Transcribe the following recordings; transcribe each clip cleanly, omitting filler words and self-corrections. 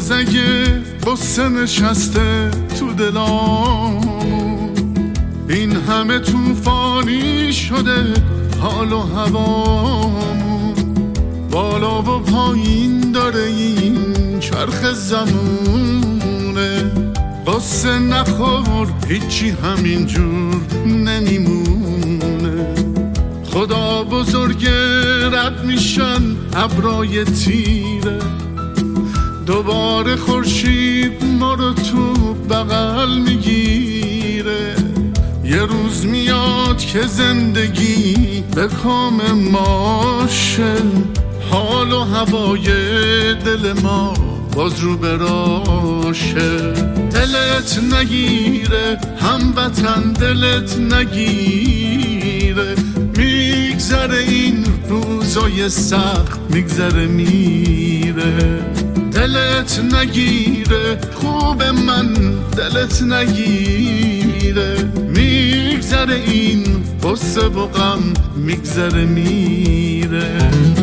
روزه قصه نشسته تو دلامون، این همه طوفانی شده حال و هوامون، بالا و پایین داره این چرخ زمونه، قصه نخور هیچی همینجور نمیمونه، خدا بزرگه رد میشن ابرای تیره، دوباره خورشید ما رو تو بغل میگیره، یه روز میاد که زندگی به کام ماشه، حال و هوای دل ما باز رو براشه، دلت نگیره هموطن دلت نگیره، میگذره این روزای سخت میگذره میره، دلت نگیره خوب من دلت نگیره، میگذره این غصه و غم میگذره میره.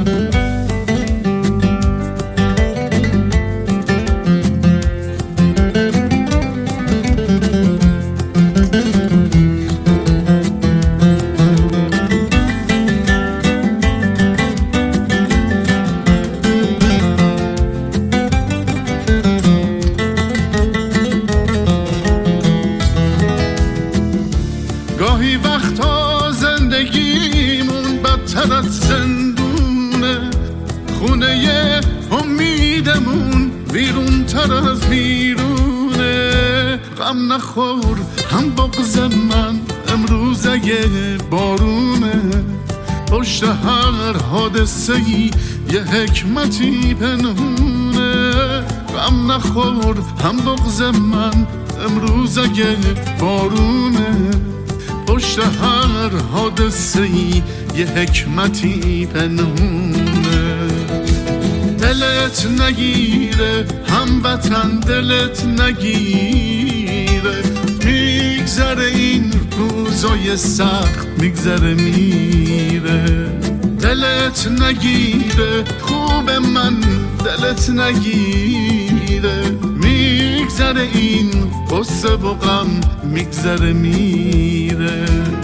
گاهی وقتا زندگیمون بدتر از زندونه، خونه امیدمون ویرون تر از ویرونه، غم نخور هم بغض من امروز اگه بارونه، پشت هر حادثه‌ای یه حکمتی پنهونه، غم نخور هم بغض من امروز اگه بارونه، پشت هر حادثه‌ای یه حکمتی پنهونه، دلت نگیره هموطن دلت نگیره، میگذره این روزای سخت میگذره میره، دلت نگیره خوب من دلت نگیره، میگذره این غصه و غم میگذره میره.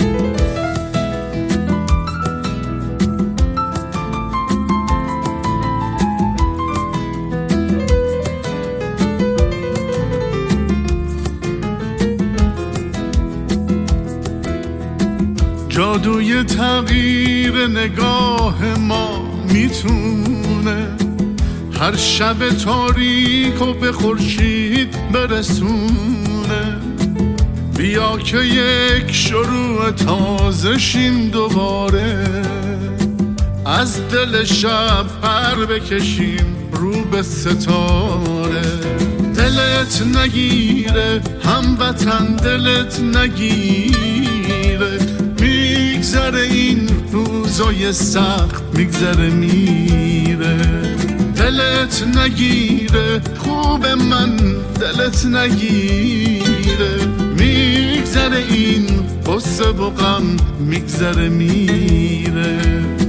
جادوی تغییر نگاه ما میتونه هر شب تاریک و به خورشید برسونه، بیا که یک شروع تازه شیم دوباره، از دل شب پر بکشیم رو به ستاره، دلت نگیره هموطن دلت نگیره، میگذره این روزای سخت میگذره میره، دلت نگیره خوب من دلت نگیره، میگذره این غصه و غم میگذره میره.